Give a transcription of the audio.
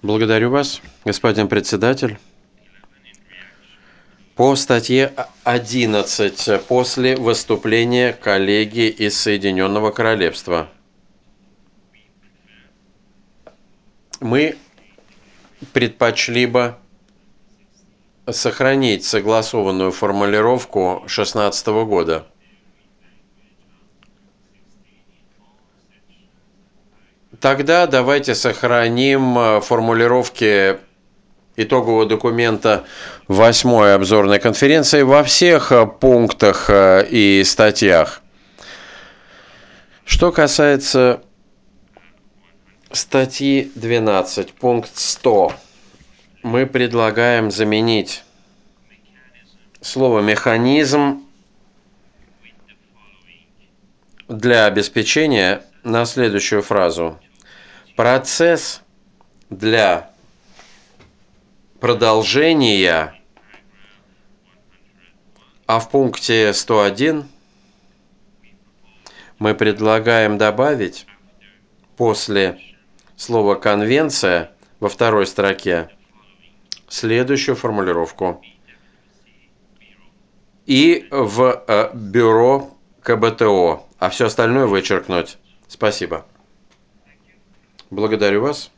Благодарю вас, господин председатель. По статье 11, после выступления коллеги из Соединенного Королевства, мы предпочли бы сохранить согласованную формулировку 2016 года. Тогда давайте сохраним формулировки итогового документа 8-й обзорной конференции во всех пунктах и статьях. Что касается статьи 12, пункт 100, мы предлагаем заменить слово «механизм» для обеспечения на следующую фразу. Процесс для продолжения, а в пункте 101 мы предлагаем добавить после слова «конвенция» во второй строке следующую формулировку. И в бюро КБТО, а все остальное вычеркнуть. Спасибо. Благодарю вас.